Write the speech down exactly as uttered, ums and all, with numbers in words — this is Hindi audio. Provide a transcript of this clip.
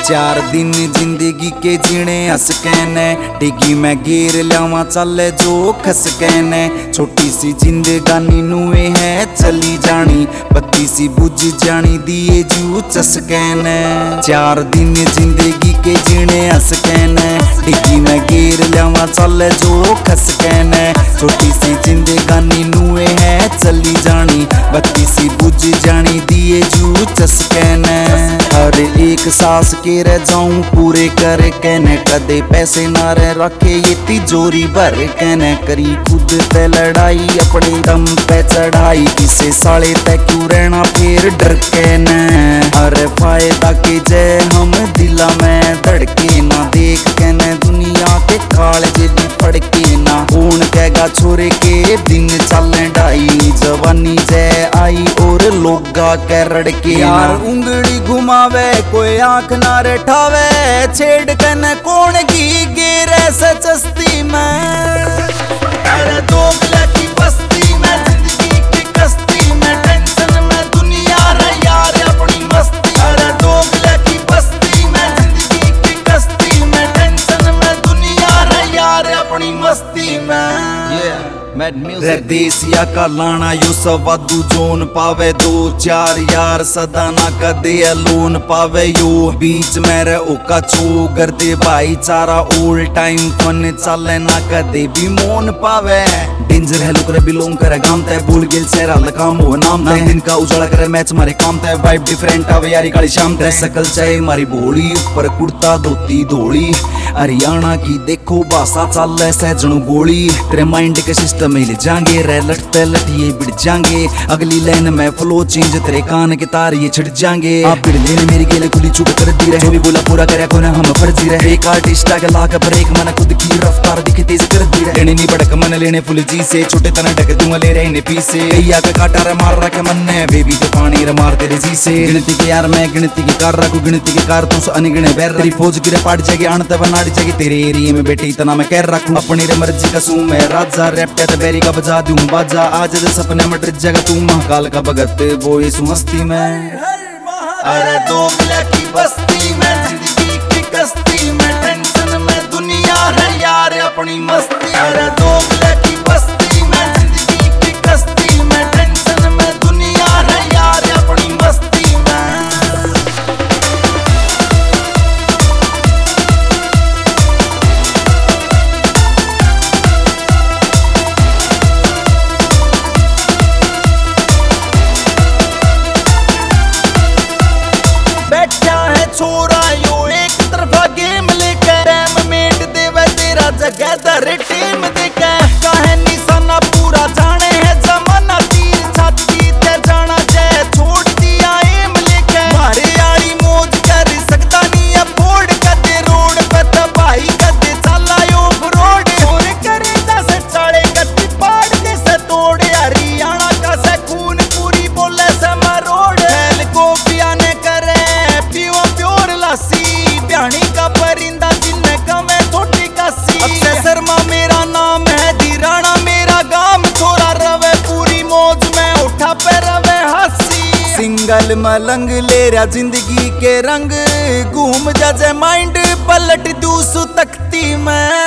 चार दिन जिंदगी के जीने हंस कहने डिगी मैं गिर लियावा चले जो खस कहने छोटी सी जिंदगानी नुए है चली जानी बत्ती सी बुझ जानी दिए जू चस कहने चार दिन जिंदगी के जीने हंस कहने डिगी मैं गिर लियावा चले जो खस कहने छोटी सी जिंदगानी नुए है चली जानी बत्ती सी बुझ जानी दिए जू चस कहने हर एक सांस के रह जाऊं पूरे कर कहने कदे पैसे ना रह रखे ये तिजोरी भर कहने करी खुद पे लड़ाई अपने दम पे चढ़ाई किसे साले तय क्यों रहना फिर डर कहने हर फायदा के जय हम दिला में धड़के ना देख कहने दुनिया के कालजे भी फड़के ना कौन कहेगा छोरे के दिन चलने ढाई जवानी जय आई और लोगा के रड़के यार उंगली घुमावे कोई आंख ना रठावे छेड़ कने कौन की गिरे सचस्ती में अरे दोगले की बस्ती में जिंदगी की कश्ती में टेंशन में दुनिया रे यार अपनी मस्ती अरे दोगले की बस्ती में जिंदगी की कश्ती में टेंशन में दुनिया रे यार अपनी मस्ती में देसिया का लाना यू सवादू जोन पावे दो चार यार सदा ना कदे लोन पावे यो बीच मेरे ओका चो कर दे भाईचारा ऑल टाइम फन चले ना कदे भी मोन पावे डेंजर है लुक रे बिलोंग करे गाम ते भूल गिल सेरा लकाम हो नाम ते दिन का उजाला करे मैच मारे काम ते वाइब डिफरेंट आवे यारी काली शाम ते सकल चाहे मारी बोली ऊपर कुर्ता धोती धोली हरियाणा की देखो भाषा चल सहजणु गोली तेरे माइंड के सिस्टम हिल जाएंगे रे लटते लटिए बिड़ जाएंगे अगली लाइन में फ्लो चेंज तेरे कान के तार ये छिड़ जाएंगे आप बिड़ लेने मेरी गेले खुली चुप कर दी रहे जो भी बोला पूरा करे कोने हम फर्जी रहे एक आर्टिस्ट आके लाके ब्रेक मैंने खुद की रफ्तार दिखे तेज कर दी रहे लेने नहीं बड़क मन लेने फुल जी से छोटे तना ढक दूंगा ले रहे ने पीसे भैया के काटा रे मार रखे मन ने बेबी के पानी रे मार तेरे जी से गिनती के यार मैं गिनती की कार रखू गिनती के कार तू अनगिने बैर तेरी फौज गिरे पाट जाएगी आणते बनाड़ी जाएगी तेरे एरिया में बेटे इतना मैं कह रखूं अपनी रे मर्जी का सू मैं राजा रैप ते बेरी का बजा दूं बाजा आज दे सपने में डर जाएगा तू महाकाल का भगत वो इस मस्ती में अरे दोगले की बस्ती में जिंदगी की कश्ती में टेंशन में दुनिया है यार अपनी मस्ती अरे दोगले की बस्ती में जिंदगी की कश्ती में टेंशन में दुनिया है यार अपनी मस्ती में छोरा यो एक तरफा गेम लेके रैम मेट देवे तेरा जगह टीम देखे काहे निशाना पूरा जाने है जमाना तीर छाती ते जाना जय छोड़ दिया एम लेके मारे आड़ी मौज कर सकता नहीं अफोर्ड कदे रोड पे तबाही कदे चला यो रोड और करे दस चाले कत्ती पाड़ दे से तोड़े हरियाणा का से खून पूरी बोले से मरोड़ हेल को पियाने करे पियो प्याणी का परिंदा जिन्हें कमे छोटी कासी अक्षय शर्मा मेरा नाम है धीराना मेरा गाम छोरा रवे पूरी मौज में उठा पे रवे हंसी सिंगल मलंग ले रहा जिंदगी के रंग घूम जा माइंड पलट दूसु तख्ती में